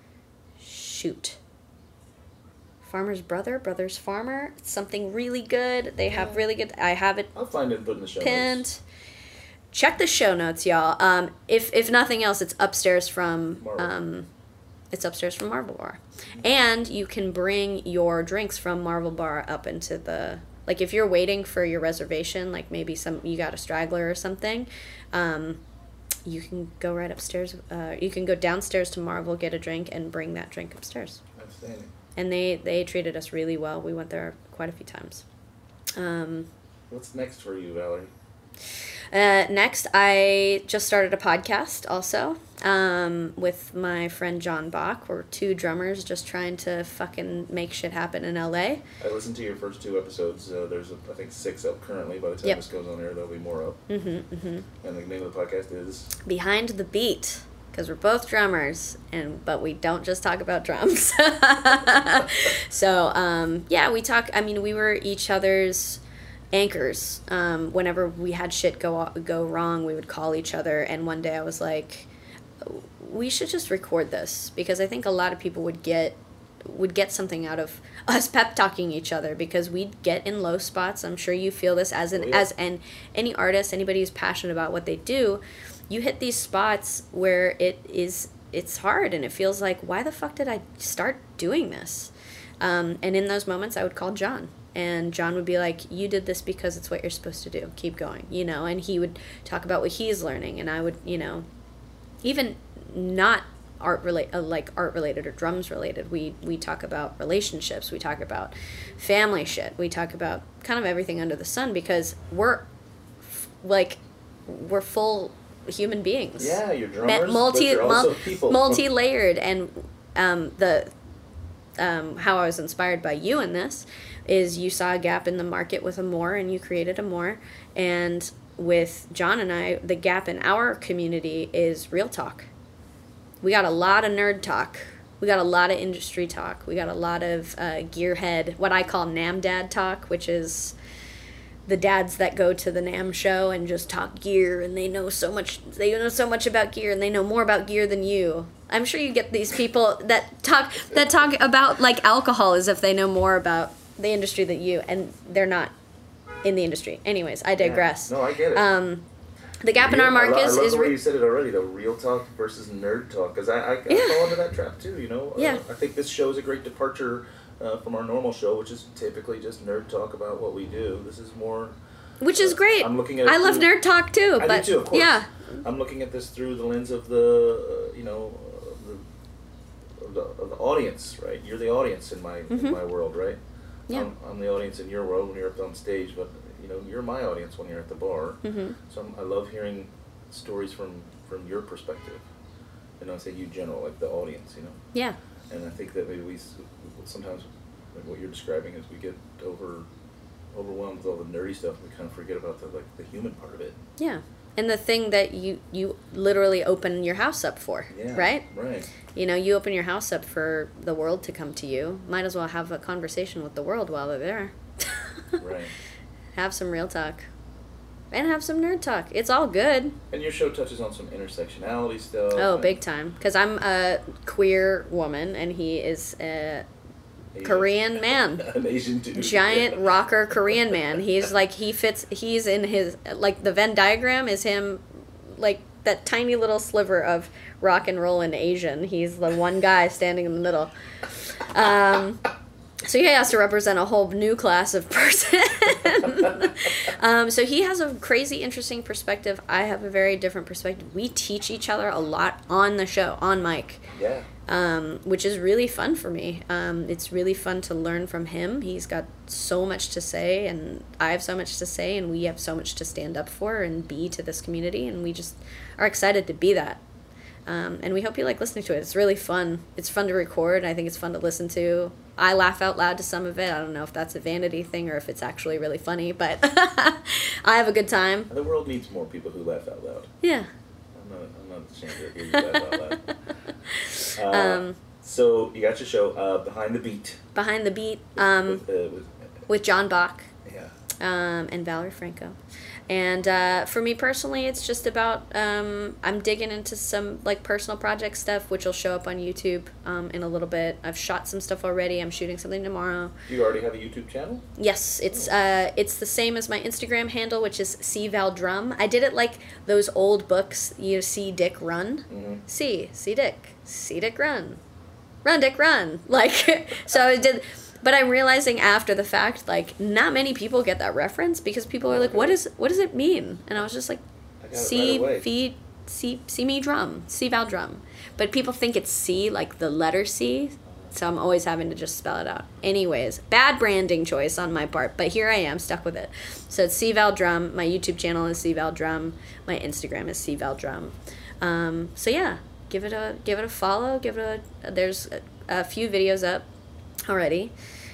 Brothers Farmer. It's something really good. They have really good. I have it I'll find it and put it in the show pinned. notes. Check the show notes, y'all. If nothing else, it's upstairs from Marvel. It's upstairs from Marvel Bar, and you can bring your drinks from Marvel Bar up into the, like, if you're waiting for your reservation, like maybe you got a straggler or something, you can go right upstairs. You can go downstairs to Marvel, get a drink, and bring that drink upstairs. Outstanding. And they treated us really well. We went there quite a few times. What's next for you, Valerie? Next, I just started a podcast also with my friend John Bach. We're two drummers just trying to fucking make shit happen in LA. I listened to your first 2 episodes. There's, I think, 6 up currently. By the time this goes on air, there'll be more up. And the name of the podcast is? Behind the Beat. Because we're both drummers, but we don't just talk about drums. So, yeah, we talk. I mean, we were each other's anchors. Whenever we had shit go wrong, we would call each other. And one day I was like, we should just record this, because I think a lot of people would get something out of us pep talking each other, because we'd get in low spots. I'm sure you feel this as any artist, anybody who's passionate about what they do. You hit these spots where it's hard, and it feels like, why the fuck did I start doing this? And in those moments, I would call John, and John would be like, you did this because it's what you're supposed to do. Keep going, you know. And he would talk about what he's learning, and I would, you know, even not art related or drums related. We talk about relationships. We talk about family shit. We talk about kind of everything under the sun, because we're full human beings. Yeah, you're drummers, but you're also people. Multi-layered, and how I was inspired by you in this is you saw a gap in the market with Amore, and you created Amore. And with John and I, the gap in our community is real talk. We got a lot of nerd talk. We got a lot of industry talk. We got a lot of gearhead, what I call NAMM dad talk, which is the dads that go to the NAMM show and just talk gear, and they know so much about gear, and they know more about gear than you. I'm sure you get these people that talk about like alcohol as if they know more about the industry than you, and they're not in the industry. Anyways, I digress. Yeah. No, I get it. The gap in our market is... I love the way you said it already, though. Real talk versus nerd talk. Because I fall into that trap, too, you know? Yeah. I think this show is a great departure from our normal show, which is typically just nerd talk about what we do. This is more... Which is great. I'm looking at I love nerd talk, too. I do, too, of course. Yeah. I'm looking at this through the lens of the, of the audience, right? You're the audience in my world, right? Yeah. I'm the audience in your world when you're up on stage, but... You know, you're my audience when you're at the bar. So I love hearing stories from your perspective. And I say you general, like the audience, you know? Yeah. And I think that maybe we sometimes, like what you're describing, is we get overwhelmed with all the nerdy stuff, and we kind of forget about the human part of it. Yeah. And the thing that you literally open your house up for, right? Right. You know, you open your house up for the world to come to you. Might as well have a conversation with the world while they're there. Right. Have some real talk. And have some nerd talk. It's all good. And your show touches on some intersectionality stuff. Oh, big time. Because I'm a queer woman, and he is a Korean man. An Asian dude. Giant rocker Korean man. He's like, he's in his, like, the Venn diagram is him, like, that tiny little sliver of rock and roll and Asian. He's the one guy standing in the middle. So he has to represent a whole new class of person. So he has a crazy interesting perspective. I have a very different perspective. We teach each other a lot on the show, on mic. Yeah. Which is really fun for me. It's really fun to learn from him. He's got so much to say, and I have so much to say, and we have so much to stand up for and be to this community, and we just are excited to be that. And we hope you like listening to it. It's really fun. It's fun to record. I think it's fun to listen to. I laugh out loud to some of it. I don't know if that's a vanity thing or if it's actually really funny, but I have a good time. The world needs more people who laugh out loud. Yeah. I'm not ashamed to hear you laugh out loud. So you got your show, Behind the Beat. Behind the Beat, with John Bach. Yeah. And Valerie Franco. And for me personally, it's just about I'm digging into some like personal project stuff, which will show up on YouTube in a little bit. I've shot some stuff already. I'm shooting something tomorrow. Do you already have a YouTube channel? Yes, it's the same as my Instagram handle, which is CValDrum. I did it like those old books. You see Dick run, see Dick run, run Dick run. Like so I did. But I'm realizing after the fact, like, not many people get that reference because people are like, what does it mean? And I was just like, see me drum, CValDrum. But people think it's C, like the letter C, so I'm always having to just spell it out. Anyways, bad branding choice on my part, but here I am, stuck with it. So it's CValDrum, my YouTube channel is CValDrum, my Instagram is CValDrum. So yeah, give it a follow, there's a few videos up already.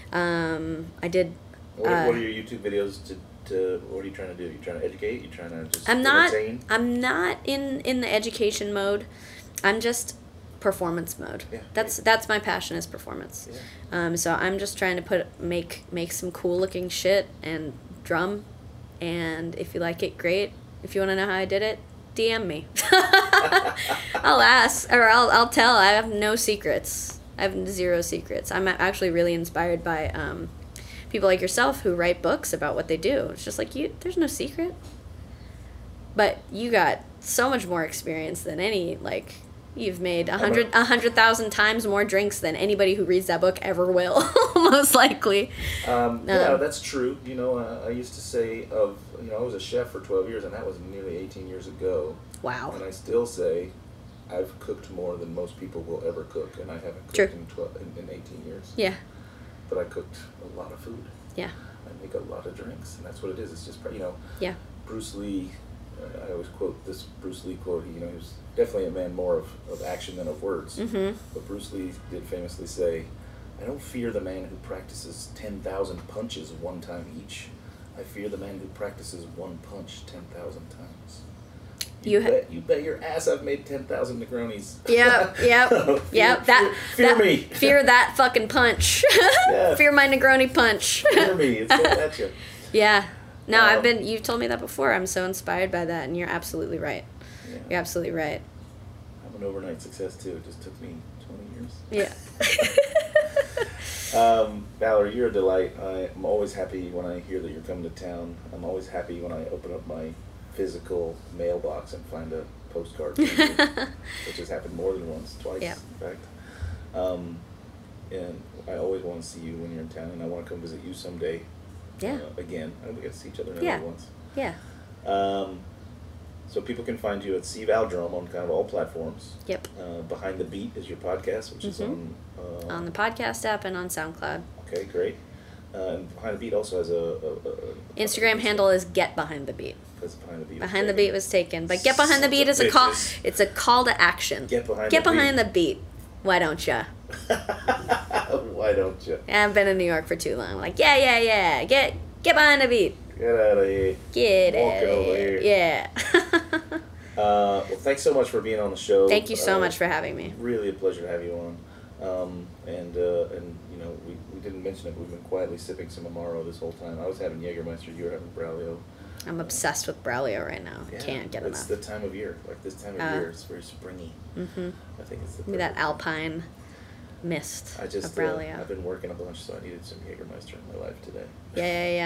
I did. What are your YouTube videos to? What are you trying to do? You trying to educate? You trying to just entertain? I'm not in the education mode. I'm just performance mode. Yeah, that's my passion is performance. Yeah. So I'm just trying to make some cool looking shit and drum, and if you like it, great. If you want to know how I did it, DM me. I'll ask or I'll tell. I have no secrets. I have zero secrets. I'm actually really inspired by people like yourself who write books about what they do. It's just like there's no secret. But you got so much more experience than any, like, you've made 100,000 times more drinks than anybody who reads that book ever will, most likely. Yeah, that's true. You know, I used to say I was a chef for 12 years, and that was nearly 18 years ago. Wow. And I still say I've cooked more than most people will ever cook, and I haven't cooked in 18 years. Yeah. But I cooked a lot of food. Yeah. I make a lot of drinks, and that's what it is. It's just, Yeah. Bruce Lee, I always quote this Bruce Lee quote. He was definitely a man more of action than of words. Mm-hmm. But Bruce Lee did famously say, I don't fear the man who practices 10,000 punches one time each. I fear the man who practices one punch 10,000 times. You bet your ass I've made 10,000 Negronis. Yep. Fear me. Fear that fucking punch. Yeah. Fear my Negroni punch. Fear me. It's going at you. Yeah. No, you've told me that before. I'm so inspired by that, and you're absolutely right. Yeah. You're absolutely right. I'm an overnight success, too. It just took me 20 years. Yeah. Valerie, you're a delight. I'm always happy when I hear that you're coming to town. I'm always happy when I open up my physical mailbox and find a postcard from you, which has happened more than once, twice, in fact. And I always want to see you when you're in town, and I want to come visit you someday. Yeah. Again, I we get to see each other once. Yeah. So people can find you at CValDrum on kind of all platforms. Yep. Behind the Beat is your podcast, which is on the podcast app and on SoundCloud. Okay, great. And Behind the Beat also has a Instagram handle is Get Behind the Beat. Because Behind the Beat was taken, but Get Behind the Beat is a call. It's a call to action. Get behind the beat. Why don't ya? Why don't you? I've been in New York for too long. I'm like, yeah. Get behind the beat. Get out of here. Get out of here. Yeah. Well, thanks so much for being on the show. Thank you so much for having me. Really a pleasure to have you on. And you know, we didn't mention it, but we've been quietly sipping some Amaro this whole time. I was having Jägermeister, you were having Braulio. I'm obsessed with Braulio right now. Yeah, Can't get enough. It's the time of year. Like this time of year, it's very springy. Mm-hmm. I think it's maybe that alpine mist of Braulio. I've been working a bunch, so I needed some Jägermeister in my life today. Yeah.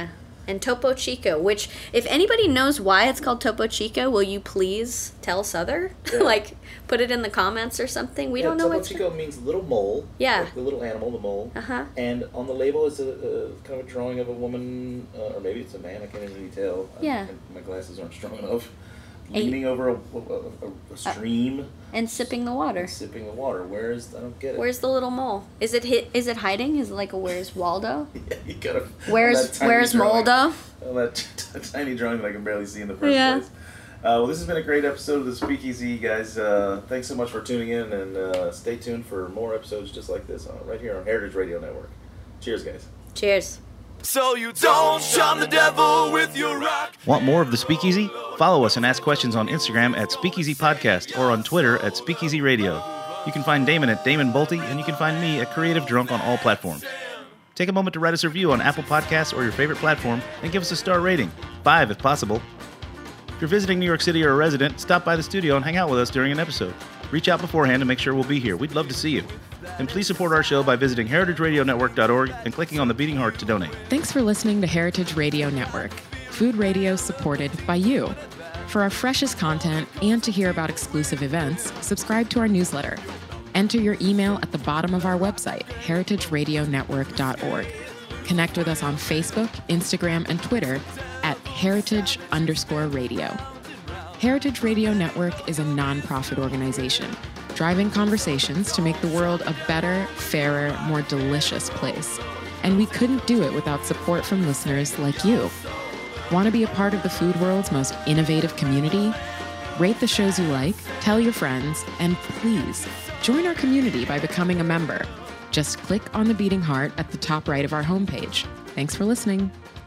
And Topo Chico, which, if anybody knows why it's called Topo Chico, will you please tell Souther? Yeah. Like, put it in the comments or something. We don't know Topo what's... Chico means little mole. Yeah. Like the little animal, the mole. Uh-huh. And on the label is a kind of a drawing of a woman, or maybe it's a man, I can't really tell. Yeah. My glasses aren't strong enough. Leaning over a stream. And sipping the water. And sipping the water. I don't get it. Where's the little mole? Is it hiding? Is it like a Where's Waldo? Yeah, you gotta... Where's Moldo? Oh, that tiny drawing that I can barely see in the first place. Well, this has been a great episode of the Speakeasy, guys. Thanks so much for tuning in, and stay tuned for more episodes just like this right here on Heritage Radio Network. Cheers, guys. Cheers. So you don't shun the devil with your rock. Want more of the Speakeasy? Follow us and ask questions on Instagram at Speakeasy Podcast or on Twitter at Speakeasy Radio. You can find Damon at Damon Bolte, and you can find me at Creative Drunk on all platforms. Take a moment to write us a review on Apple Podcasts or your favorite platform and give us a star rating, 5 if possible. If you're visiting New York City or a resident, stop by the studio and hang out with us during an episode. Reach out beforehand to make sure we'll be here. We'd love to see you. And please support our show by visiting heritageradionetwork.org and clicking on the beating heart to donate. Thanks for listening to Heritage Radio Network, food radio supported by you. For our freshest content and to hear about exclusive events, subscribe to our newsletter. Enter your email at the bottom of our website, heritageradionetwork.org. Connect with us on Facebook, Instagram, and Twitter at heritage_radio. Heritage Radio Network is a nonprofit organization driving conversations to make the world a better, fairer, more delicious place. And we couldn't do it without support from listeners like you. Want to be a part of the food world's most innovative community? Rate the shows you like, tell your friends, and please join our community by becoming a member. Just click on the beating heart at the top right of our homepage. Thanks for listening.